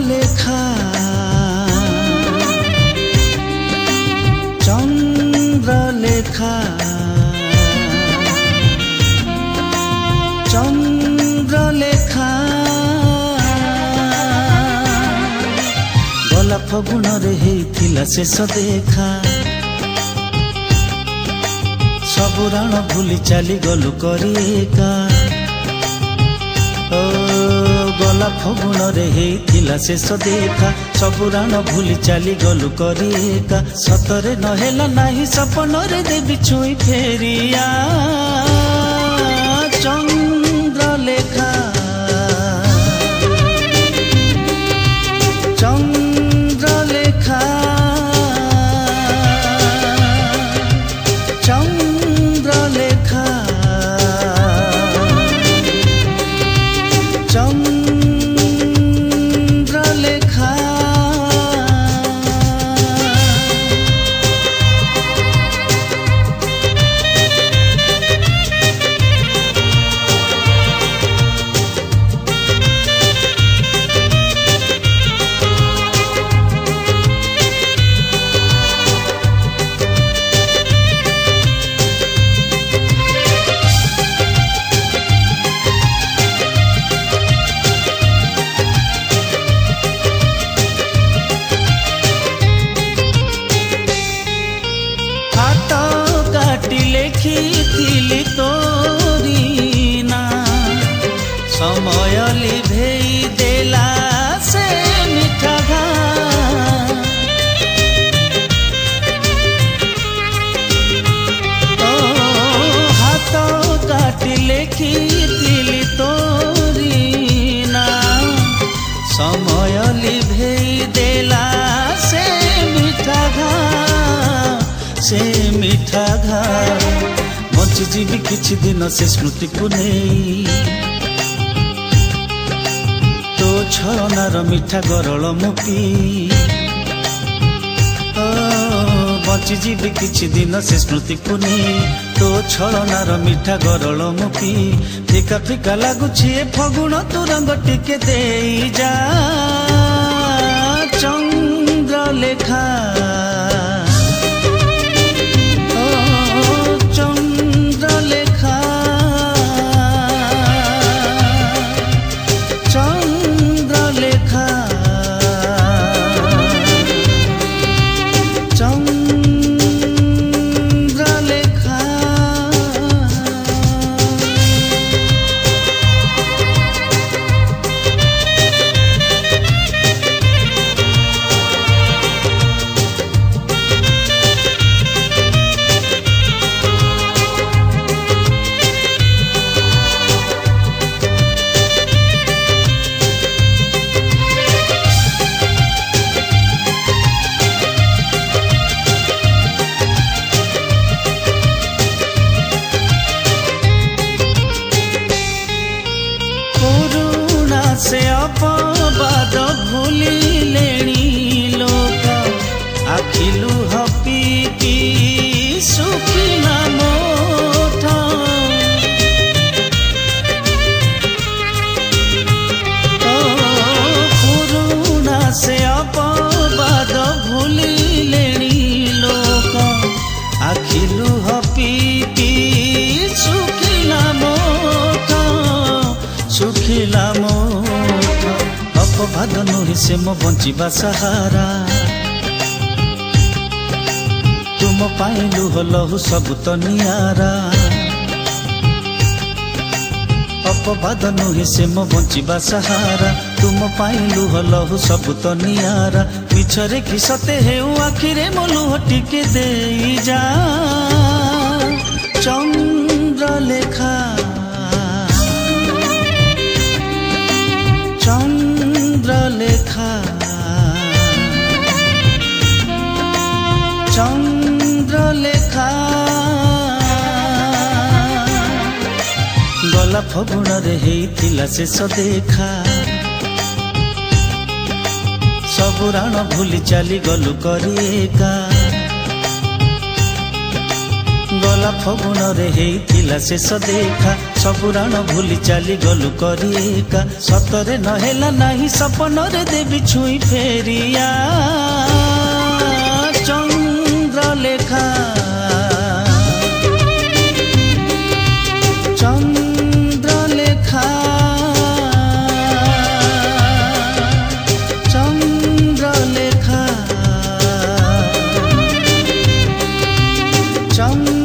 चंद्रलेखा चंद्रलेखा चंद्रलेखा गला फगुण रे हेइथिला शेष देखा सबु राण भूली चली गलु करिएका गला फगुण रे हेइथिला शेष देखा सबु राण भूली चली गलु करिएका सतरे नहेला नाही सपन रे देवी छुई फेरिया चंद्रलेखा चंद्रलेखा चंद्रलेखा चंद्रलेखा लिखी तोरी ना समय लिभेई देला से मीठा घा हाथ काटी लिखी तोरी ना समय लिभेई देला से मीठा घा से मीठा घा बंची जीवी किछि दिन से स्मृति को नहीं तो छलनार मीठा गरल मुपी बंची जीवी किछि दिन से स्मृति को नहीं तो छलनार मीठा गरल मुपी फीका फीका लागुछि फगुण तू रंग टिके देई जा चंद्रलेखा से अपवाद भूली लेनी लोक आखिलु हपी की सुखिला मोठ पुरुणा से अपवाद भूली लेनी लोक आखिलु हपी की सुखिला मोठ सुखिला अपवाद नुहे से मो बंचिबा सहारा तुम पाइलु हलहु सबु तो नियारा अपवाद नुहे से मो बंचिबा सहारा तुम पाइलु हलहु सबु तो नियारा मिछरे कि सते हेउ आखिरे मो लुह टिके देई जा चंद्रलेखा चंद्रलेखा चंद्रलेखा गला फगुण रे हेइथिला शेष देखा सबु राण भूली चली गलु करिएका गला फगुण रे हेइथिला शेष देखा सबुराण भूली चली गलु करिएका सतरे नहेला नाही सपनरे देवी छुई फेरिया चंद्रलेखा चंद्रलेखा चंद्रलेखा चंद्र